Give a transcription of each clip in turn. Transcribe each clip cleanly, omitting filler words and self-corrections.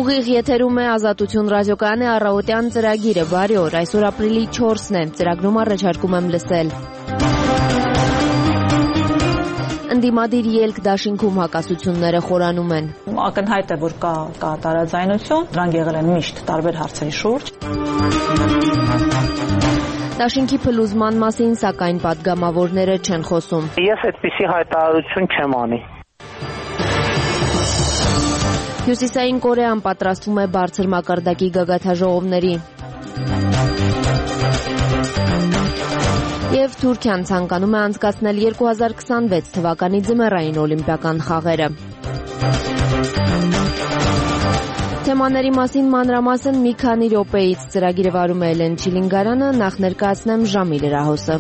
Ուղիղ եթերում է Ազատություն ռադիոկայանի առավոտյան ծրագիրը։ Բարի օր, այսօր ապրիլի 4-ն է, ծրագրում առաջարկում եմ լսել. Ընդդիմադիր ելք դաշինքում հակասությունները խորանում են։ Ակնհայտ է, որ կա տարաձայնություն, դրանք եղել են միշտ տարբեր հարցերի շուրջ։ Դաշինքի փլուզման մասին, սակայն պատգամավորները չեն խոսում։ Ես այդպիսի հայտարարություն չեմ անի։ Հյուսիսային Կորեան պատրաստվում է բարձր մակարդակի գագաթաժողովների։ Եվ Թուրքիան ցանկանում է անցկացնել 2026 թվականի ձմեռային օլիմպիական խաղերը։ Թեմաների մասին մանրամասն մի քանի րոպեից ծրագիրը վարում է Էլեն Չիլինգարյանը, նախ ներկայացնեմ ժամի լրահոսը։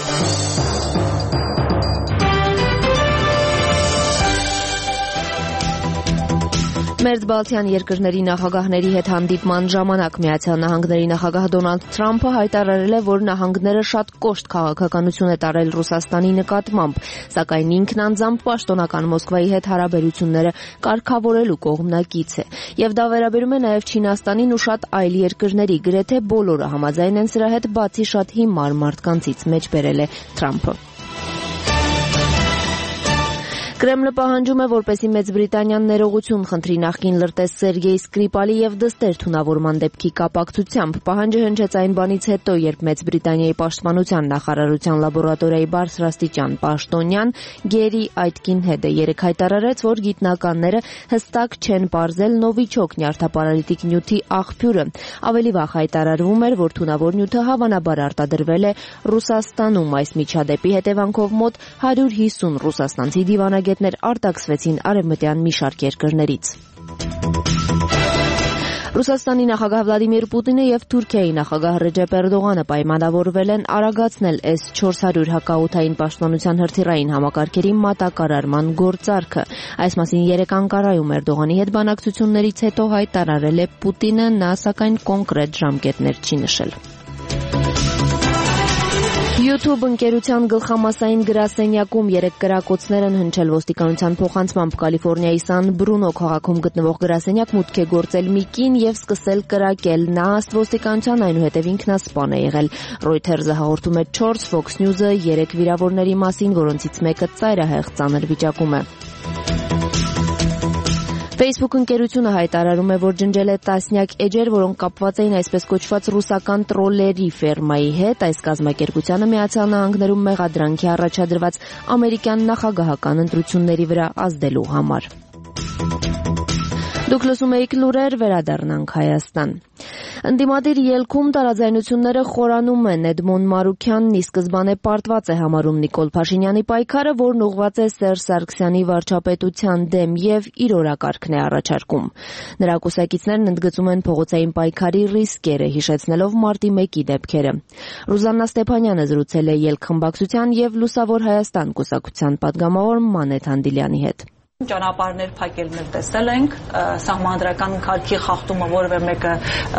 Մերձբալթյան երկրների նախագահների հետ հանդիպման ժամանակ Միացյալ Նահանգների նախագահ Դոնալդ Թրամփը հայտարարել է, որ նահանգները շատ կոշտ քաղաքականություն է տարել Ռուսաստանի նկատմամբ, սակայն ինքն անձամբ պաշտոնական Մոսկվայի հետ հարաբերությունները կարգավորելու կողմնակից է։ Եվ դա վերաբերում է նաև Չինաստանին ու շատ այլ երկրների, գրեթե բոլորը համաձայն են սրա հետ, բացի շատ հիմար մարդկանցից, մեջբերել է Թրամփը։ Կրեմլը պահանջում է, որպեսզի Մեծ Բրիտանիան ներողություն խնդրի նախկին լրտես Սերգեյ Սկրիպալի եւ դստեր թունավորման դեպքի կապակցությամբ։ Պահանջը հնչեց այն բանից հետո, երբ Մեծ Բրիտանիայի պաշտպանության նախարարության լաբորատորիայի բարձրաստիճան պաշտոնյան Գերի Այթքինհեդը երեկ հայտարարեց, որ գիտնականները հստակ չեն պարզել նովիչոկ նյարդապարալիտիկ նյութի աղբյուրը։ Ավելի վաղ հայտարարվում էր, որ թունավոր նյութը հավանաբար արտադրվել է Ռուսաստանում։ Այս միջադեպի հետևանքով մոտ 150 ռուսաստանցի դիվանագետներ արտաքսվեցին արևմտյան մի շարք երկրներից։ Ռուսաստանի նախագահ Վլադիմիր Պուտինը եւ Թուրքիայի նախագահ Ռեջեփ Էրդողանը պայմանավորվել են արագացնել S-400 հակաօդային պաշտպանության հրթիռային համակարգերի մատակարարման գործարքը։ Այս մասին երեկ Անկարայում Էրդողանի հետ բանակցություններից հետո հայտարարել է Պուտինը, նա սակայն կոնկրետ ժամկետներ չի նշել։ YouTube ընկերության գլխամասային գրասենյակում երեք կրակոցներ են հնչել ոստիկանության փոխանցմամբ Կալիֆոռնիայի Սան Բրունո քաղաքում գտնվող գրասենյակ մուտք է գործել մի կին եւ սկսել կրակել։ Նա ըստ ոստիկանության այնուհետեւ ինքնասպան է եղել։ Reuters-ը հաղորդում է 4, Fox News-ը 3 վիրավորների մասին, որոնցից մեկը ծայրահեղ ծանր վիճակում է։ Facebook ընկերությունը հայտարարում է, որ ջնջել է տասնյակ էջեր, որոնք կապված էին այսպես կոչված ռուսական տրոլերի ֆերմայի հետ։ Այս կազմակերպությանը Միացյալ Նահանգներում մեղադրանքի առաջադրված ամերիկյան նախագահական ընտրությունների վրա ազդելու համար։ Դուք լսում եք լուրեր, վերադառնանք Հայաստան։ Ընդդիմադիր ելքում տարաձայնությունները խորանում են։ Էդմոն Մարուքյանն ի սկզբանե պարտված է համարում Նիկոլ Փաշինյանի պայքարը, որն ուղղված է Սերժ Սարգսյանի վարչապետության դեմ եւ իր օրակարգն է առաջարկում։ Նրա կուսակիցներն ընդգծում են փողոցային պայքարի ռիսկերը, հիշեցնելով մարտի 1-ի դեպքերը։ Ռուզաննա Ստեփանյանը զրուցել է ելք խմբակցության եւ Լուսավոր Հայաստան կուսակցության падգամավոր Մանեթ Հանդիլյանի հետ։ Ճանապարհներ փակելներ տեսել ենք, սահմանադրական կարգի խախտումը որևէ մեկը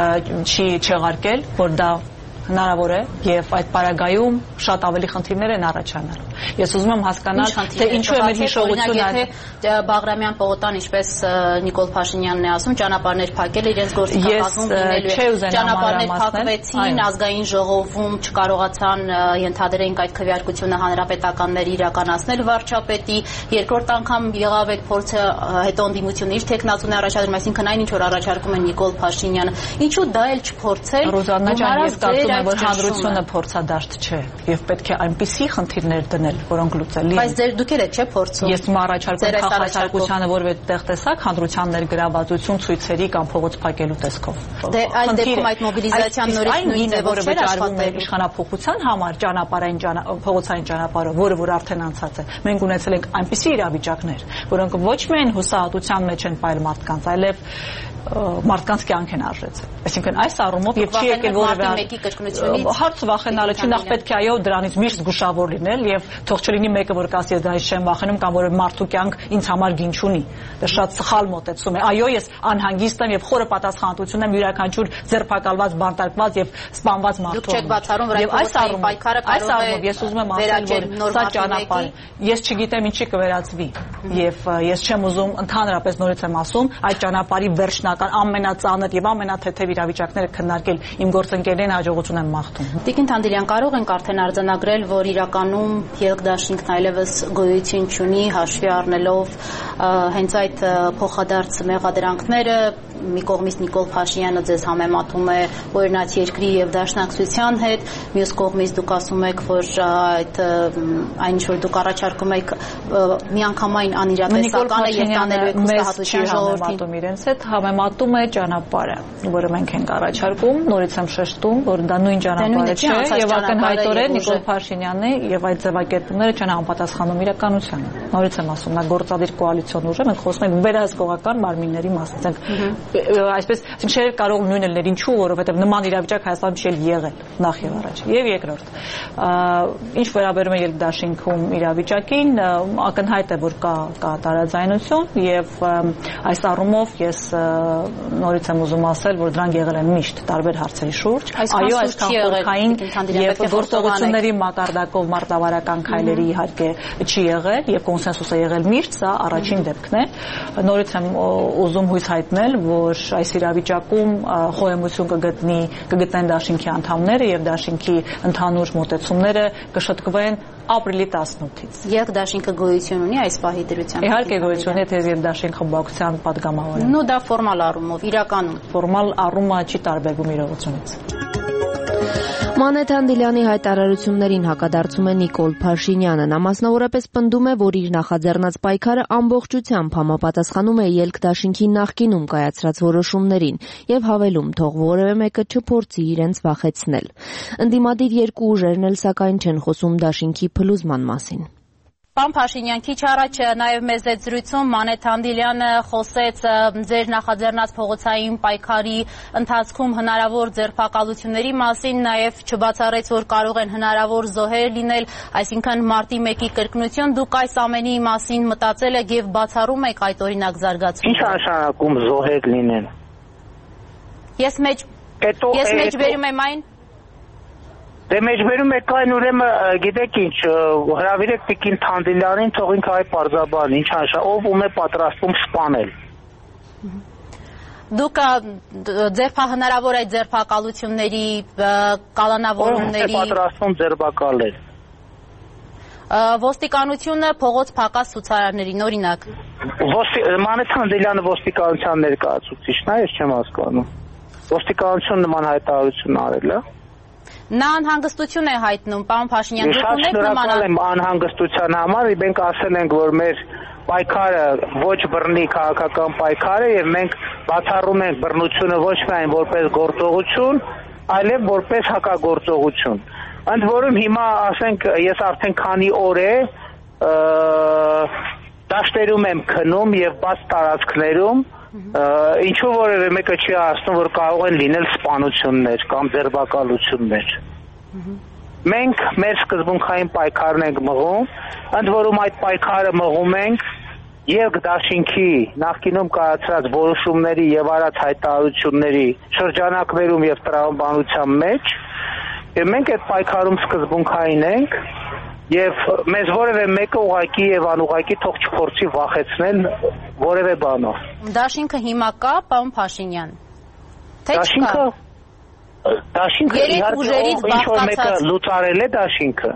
չի չեղարկել, որ դա հնարավոր է եւ այդ պարագայում շատ ավելի խնդիրներ են առաջանալու։ Ես ուզում եմ հասկանալ, թե ինչու է մեր հիշողությունը Բաղրամյան պողոտան, ինչպես Նիկոլ Փաշինյանն է ասում, ճանապարհներ փակել իրենց գործիքակազմում լինելու է։ Ճանապարհներ փակվեցին, ազգային ժողովում չկարողացան ենթադրենք այդ քվեարկությունը հանրապետականները իրականացնել վարչապետի, երկրորդ անգամ եղավ այդ փորձը, հետո ընդդիմությունը իր տեխնացուն է առաջադրում, այսինքն այն ինչ որ առաջարկում է Նիկոլ Փաշինյանը, ինչու դա էլ չփորձել։ Ռոզաննա ջան, ես կարծում եմ, որ հանրությունը փորձադարձ չէ եւ պետք է այնպիսի խնդիրներ դնել, որոնք լուծելի են։ Բայց ձեր դուք էլ եք չէ փորձում։ Ես առաջարկում քաղաքացիությանը որևէ տեղ տեսակ հանդրության ներգրավվածություն ցույցերի կամ փողոց փակելու տեսքով։ Դե այդ դեպքում այդ մոբիլիզացիան նորից նույնն է, որ չէր աշխատել իշխանափոխության համար ճանապարհային փողոցային ճանապարհը, որ արդեն անցած է։ Մենք ունեցել ենք այնպիսի իրավիճակներ, որոնք ոչ միայն հուսահատության մեջ են պայել մարդկանց, այլև մարդկանց կյանք են արժեցել։ Այսինքն այս առումով եւ չի եկել որևէ հարց վախենալը չի, նախ պետք է այո դրանից միշտ զգուշավոր լինել եւ թող չլինի մեկը որ կասի ես դրանից չեմ վախենում կամ որևէ մարդու կյանք ինձ համար գին չունի։ Դա շատ սխալ մոտեցում է։ Այո, ես անհանգիստ եմ եւ խորը պատասխանատվություն եմ յուրաքանչյուր ձերբակալված, բանտարկված եւ սպանված մարդու։ Դուք չեք բացառում, որ այդ պայքարը կարող է ես ուզում եմ ասել, որ սա ճանապարհ ես չգիտեմ ինչի կվերածվի եւ ես չեմ ուզում ընդհանրապես նորից եմ ասում այդ ճանապարհի վերջն անմիջնական ամենածանր եւ ամենաթեթև իրավիճակները քննարկել իմ գործընկերներին հաջողություն եմ մաղթում։ Տիկին Թանդիլյան, կարող ենք արդեն արձանագրել, որ իրականում ելք-դաշինքն այլևս գոյություն չունի, հաշվի առնելով հենց այդ փոխադարձ մեղադրանքները, մի կողմից Նիկոլ Փաշինյանը ձեզ համեմատում է օրինաց երկրի եւ Դաշնակցության հետ, մյուս կողմից դուք ասում եք, որ այն ինչ որ դուք առաջարկում եք միանգամայն անիրատեսական է եւ տանելու եք հստահատության ժողովրդին։ Իրենց հետ համեմատում է ճանապարհը, որը մենք ենք առաջարկում, նորից եմ շեշտում, որ դա նույն ճանապարհը չէ եւ ակնհայտորեն Նիկոլ Փաշինյանը եւ այդ ձևակերպումները չեն համապատասխանում իրականությանը։ Նորից եմ ասում, նա գործադիր կոալիցիոն ուժ է, մենք խոսում ենք վերահսկողական մարմինների մասին, այսպես չէ կարող նույնը լինել, ինչու, որովհետև նման իրավիճակ Հայաստանում չի եղել նախ եւ առաջ։ Եվ երկրորդ, ինչ վերաբերում է ելքդաշինքում իրավիճակին, ակնհայտ է, որ կա տարաձայնություն եւ այս առումով ես նորից եմ ուզում ասել, որ դրանք եղել են միշտ տարբեր հարցերի շուրջ, այո, այսքան խորքային եւ գործողությունների մակարդակով մարտավարական քայլերի իհարկե չի եղել եւ կոնսենսուս է եղել միշտ, սա առաջին դեպքն է։ Նորից եմ ուզում հույս հայտնել, որ այս իրավիճակում խոհեմություն կգտնեն դաշինքի անդամները եւ դաշինքի ընդհանուր մոտեցումները կշտկվեն ապրիլի 18-ից։ Ելք դաշինքը գոյություն ունի այս պահի դրությամբ։ Իհարկե գոյություն ունի, թե ելք դաշինք խմբակցության падգամավոր է։ Նո դա ֆորմալ առումով, իրականում ֆորմալ առումը չի տարբերվում իրողությունից։ Մանե Թանդիլյանի հայտարարություններին հակադարձում է Նիկոլ Փաշինյանը։ Նա մասնավորապես պնդում է, որ իր նախաձեռնած պայքարը ամբողջությամբ համապատասխանում է ելքդաշինքի նախկինում կայացրած որոշումներին եւ հավելում, թող որևէ մեկը չփորձի իրենց վախեցնել։ Ընդդիմադիր երկու ուժերն էլ սակայն չեն խոսում դաշինքի փլուզման մասին։ Պարոն Փաշինյան, քիչ առաջ նաև մեզ այդ զրույցում Մանե Թանդիլյանը խոսեց ձեր նախաձեռնած փողոցային պայքարի ընթացքում հնարավոր ձերբակալությունների մասին, նաև չբացառեց, որ կարող են հնարավոր զոհեր լինել, այսինքն մարտի 1-ի կրկնություն։ Դուք այս ամենի մասին մտածել եք եւ բացառում եք այդ օրինակ զարգացումը։ Ինչ նշանակում զոհեր լինեն։ Ես մեջ վերում եմ այն Դե մեջբերում եք այն ուրեմն գիտեք ինչ հրավիրեք Տիկին Թանդիլյանին, թող ինքը այ պարզաբան, ինչ անշա, ով ում է պատրաստվում սպանել։ Դուք հնարավոր այդ ձերբակալությունների, կալանավորումների ով է պատրաստվում ձերբակալել։ Ոստիկանությունը փողոց փակած ցուցարարներին, օրինակ։ Մանե Թանդիլյանը ոստիկանության ներկայացուցիչն է, ես չեմ հասկանում։ Ոստիկանությունը նման հայտարարություն արել է։ Նա անհանգստություն է հայտնում, պարոն Փաշինյան, դուք ունեք նման։ Շնորհակալ եմ անհանգստության համար, մենք ասել ենք, որ մեր պայքարը ոչ բռնի քաղաքական պայքար է եւ մենք բացառում ենք բռնությունը ոչ միայն որպես գործողություն, այլև որպես հակագործողություն։ Ընդ որում հիմա ասենք ես արդեն քանի օր է դաշտերում եմ քնում եւ բաց տարածքներում ինչու որևէ մեկը չի ասում, որ կարող են լինել սպանություններ կամ ձերբակալություններ։ Մենք մեր սկզբունքային պայքարն ենք մղում, ընդ որում այդ պայքարը մղում ենք եւ դաշինքի նախկինում կայացրած որոշումների եւ արած հայտարարությունների շրջանակներում եւ տրամաբանության մեջ, եւ մենք այդ պայքարում սկզբունքային ենք եւ մեզ որևէ մեկը ուղակի եւ անուղակի թող չփորձի վախեցնել որևէ բանով։ Դաշինքը հիմա կա, պարոն Փաշինյան։ Թե չկա։ Դաշինքը իհարկե ինչ որ մեկը լուծարել է դաշինքը։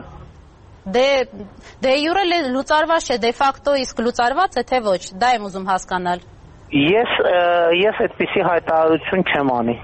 Դե յուրե լուծարված չէ, դե ֆակտո իսկ լուծարված է թե ոչ, դա եմ ուզում հասկանալ։ Ես այդպիսի հայտարարություն չեմ անի։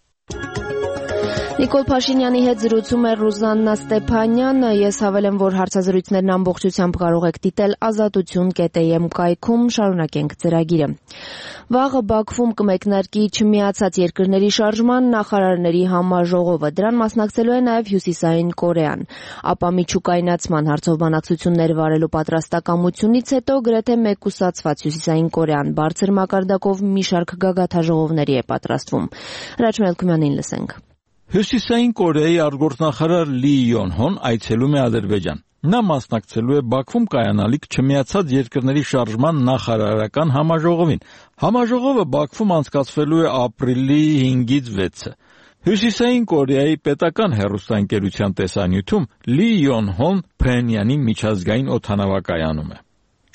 Նիկոլ Փաշինյանի հետ զրուցում է Ռուզաննա Ստեփանյանը, ես հավելեմ, որ հարցազրույցներն ամբողջությամբ կարող եք դիտել azatutun.am կայքում, շարունակենք ծրագիրը։ Վաղը Բաքվում կմեկնարկի Չմիացած երկրների շարժման նախարարների համաժողովը, դրան մասնակցելու է նաև Հյուսիսային Կորեան, ապա միջուկայնացման հարցով բանակցություններ վարելու պատրաստակամությունից հետո գրեթե մեկուսացված Հյուսիսային Կորեան բարձր մակարդակով մի շարք գագաթաժողովների է պատրաստվում։ Հրաչ Մելքումյանին լսենք։ Հյուսիսային Կորեայի արտգործնախարար Լի Յոն-հոն այցելում է Ադրբեջան։ Նա մասնակցելու է Բաքվում կայանալիք Չմիացած երկրների շարժման նախարարական համաժողովին։ Համաժողովը Բաքվում անցկացվելու է ապրիլի 5-ից 6-ը։ Հյուսիսային Կորեայի պետական հեռուստաընկերության տեսանյութում Լի Յոն-հոն Փենյանի միջազգային օդանավակայանում է։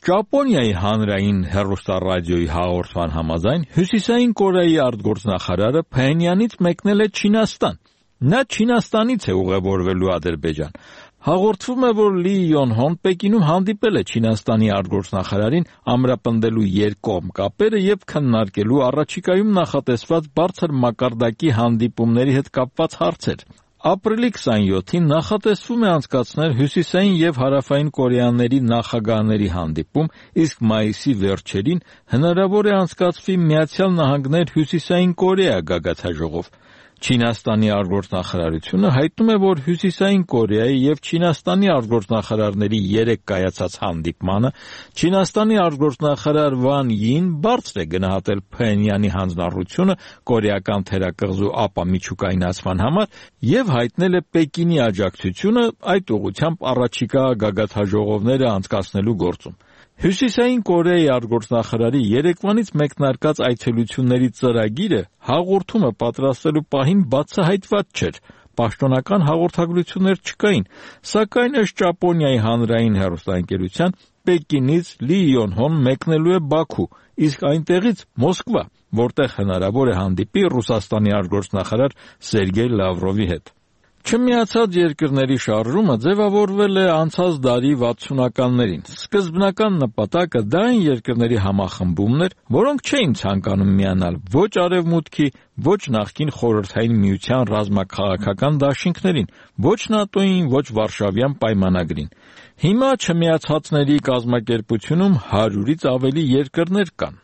Ճապոնիայի հանրային հեռուստառադիոյի հաղորդման համաձայն Հյուսիսային Կորեայի արտգործնախարարը Փենյանից մեկնել է Չինաստան։ Նա Չինաստանից է ուղևորվելու Ադրբեջան։ Հաղորդվում է, որ Լի Յոնհոն Պեկինում հանդիպել է Չինաստանի արտգործնախարարին ամրապնդելու երկկողմ կապերը եւ քննարկելու առաջիկայում նախատեսված բարձր մակարդակի հանդիպումների հետ կապված հարցեր։ Ապրիլի 27-ին նախատեսվում է անցկացնել Հյուսիսային եւ Հարավային Կորեաների նախագահների հանդիպում, իսկ մայիսի վերջերին հնարավոր է անցկացվի Միացյալ Նահանգներ Հյուսիսային Կորեա գագաթնաժողով։ Չինաստանի արտգործնախարարությունը հայտնում է, որ Հյուսիսային Կորեայի եւ Չինաստանի արտգործնախարարների 3 կայացած հանդիպմանը Չինաստանի արտգործնախարար Վան Յին բարձր է գնահատել Փենյանի հանձնառությունը կորեական թերակղզու ապամիջուկայնացման համար եւ հայտնել է Պեկինի աջակցությունը այդ ուղղությամբ առաջիկա գագաթնաժողովները անցկացնելու գործում։ Հյուսիսային Կորեայի արտգործնախարարի երեկվանից մեկնարկած այցելությունների ծրագիրը հաղորդումը պատրաստելու պահին բացահայտված չէր։ Պաշտոնական հաղորդագրություններ չկային, սակայն ըստ Ճապոնիայի հանրային հեռուստաընկերության Պեկինից Լի Յոնհոն մեկնելու է Բաքու, իսկ այնտեղից Մոսկվա, որտեղ հնարավոր է հանդիպի Ռուսաստանի արտգործնախարար Սերգեյ Լավրովի հետ։ Չմիացած երկրների շարժումը ձևավորվել է անցած դարի 60-ականներին։ Սկզբնական նպատակը դա այն երկրների համախմբումն էր, որոնք չէին ցանկանում միանալ ոչ Արևմուտքի, ոչ նախկին Խորհրդային Միության ռազմաքաղաքական դաշինքներին, ոչ ՆԱՏՕ-ին, ոչ Վարշավյան պայմանագրին։ Հիմա չմիացածների կազմակերպությունում 100-ից ավելի երկրներ կան։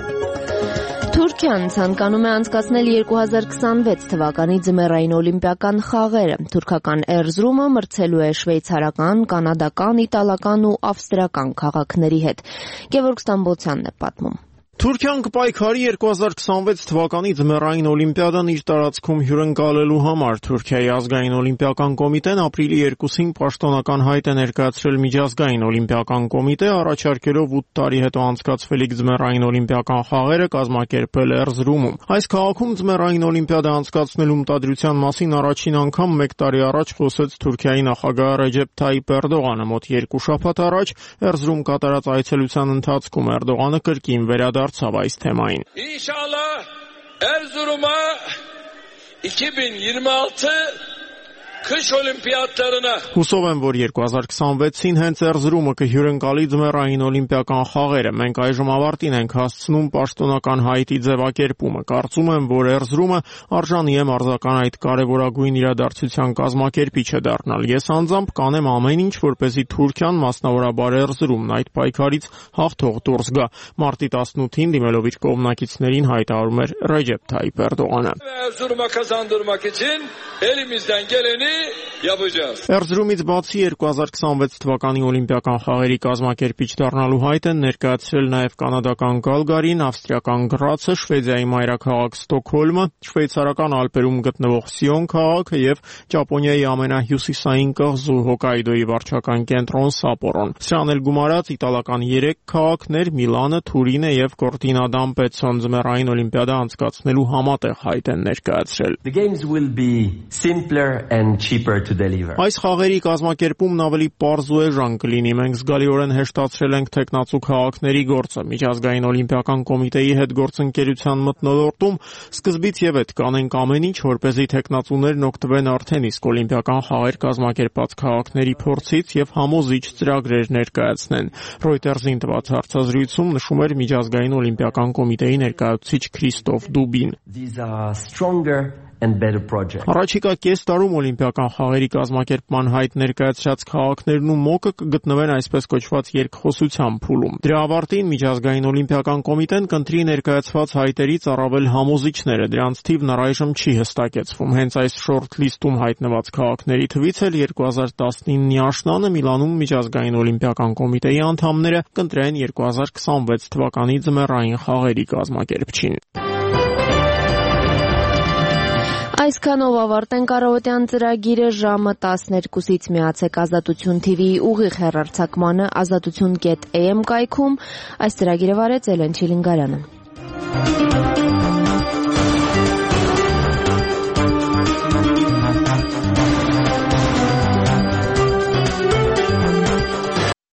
Թուրքիան ցանկանում է անցկացնել 2026 թվականի ձմեռային օլիմպիական խաղերը։ Թուրքական Էրզրումը մրցելու է շվեյցարական, կանադական, իտալական ու ավստրիական քաղաքների հետ։ Գևորգ Ստամբոլցյանն է պատմում։ Թուրքիան կպայքարի 2026 թվականի ձմեռային օլիմպիադան իր տարածքում հյուրընկալելու համար։ Թուրքիայի ազգային օլիմպիական կոմիտեն ապրիլի 2-ին պաշտոնական հայտ է ներկայացրել միջազգային օլիմպիական կոմիտե, առաջարկելով 8 տարի հետո անցկացվելիք ձմեռային օլիմպիական խաղերը կազմակերպել Էրզրումում։ Այս քաղաքում ձմեռային օլիմպիադա անցկացնելու մտադրության մասին առաջին անգամ 1 տարի առաջ խոսեց Թուրքիայի նախագահ Ռեջեփ Թայիփ Էրդողանը։ Մոտ 2 շաբաթ առաջ Էրզրում կատարած այցելության ընթացքում Էրդողանը կրկին վերադարձավ այս թեմային։ İnşallah Erzurum'a 2026 Kış Olimpiyatlarına Հուսով եմ, որ 2026-ին հենց Էրզրումը կհյուրընկալի ձմեռային օլիմպիական խաղերը։ Մենք այժմ ավարտին ենք հասցնում պաշտոնական հայտի ձևակերպումը։ Կարծում եմ, որ Էրզրումը արժանի է մարզական այդ կարևորագույն իրադարձության կազմակերպիչը դառնալ։ Ես անձամբ կանեմ ամեն ինչ, որպեսզի Թուրքիան, մասնավորաբար Էրզրումն այդ պայքարից հաղթող դուրս գա։ Մարտի 18-ին դիմելով իր կողմնակիցներին հայտարարում էր Ռեջեփ Թայիփ Էրդողանը։ Erzurum'a kazandırmak için elimizden geleni Էրզրումից բացի 2026 թվականի օլիմպիական խաղերի կազմակերպիչ դառնալու հայտ են ներկայացրել նաև կանադական Գալգարին, ավստրիական Գրացը, Շվեդիայի մայրաքաղաք Ստոկհոլմը, շվեյցարական Ալպերում գտնվող Սիոն քաղաքը եւ Ճապոնիայի ամենահյուսիսային կղզու Հոկայդոյի վարչական կենտրոն Սապորոն։ Սրանն էլ գումարած իտալական 3 քաղաքներ՝ Միլանը, Թուրինը եւ Կորտինա d'Ampezzo ձմեռային օլիմպիադա անցկացնելու համատեղ հայտ են ներկայացրել։ The games will be simpler and cheaper to deliver. Այս խաղերի կազմակերպումն ավելի պարզ ու էժան կլինի։ Մենք զգալիորեն հեշտացրել ենք տեխնացու քաղաքների գործը։ Միջազգային օլիմպիական կոմիտեի հետ գործընկերության մթնոլորտում սկզբից եւ հետ կանենք ամեն ինչ, որպեսզի տեխնացուներն օգտվեն արդեն իսկ օլիմպիական խաղեր կազմակերպած քաղաքների փորձից եւ համոզիչ ծրագրեր ներկայացնեն։ Reuters-ին տված հարցազրույցում նշում էր միջազգային օլիմպիական կոմիտեի ներկայացուցիչ Քրիստոֆ Դուբին։ These are stronger and better projects. Առաջիկա կես տարում օլիմպիական խաղերի կազմակերպման հայտ ներկայացրած քաղաքներն ու ՄՕԿ-ը կգտնվեն այսպես կոչված երկխոսության փուլում։ Դրա ավարտին միջազգային օլիմպիական կոմիտեն կընտրի ներկայացված հայտերից առավել համոզիչները, դրանց թիվն առայժմ չի հստակեցվում։ Հենց այս շորթ-լիստում հայտնված քաղաքների թվից էլ 2019-ի աշնանը Միլանում միջազգային օլիմպիական կոմիտեի անդամները կընտրեն 2026 թվականի ձմեռային խաղերի կազմակերպչին։ Այսքանով ավարտենք առավոտյան ծրագիրը ժամը 12-ից միացեք Ազատություն TV-ի ուղիղ հեռարձակմանը azatutun.am կայքում։ Այս ծրագիրը վարեց Էլեն Չիլինգարյանը։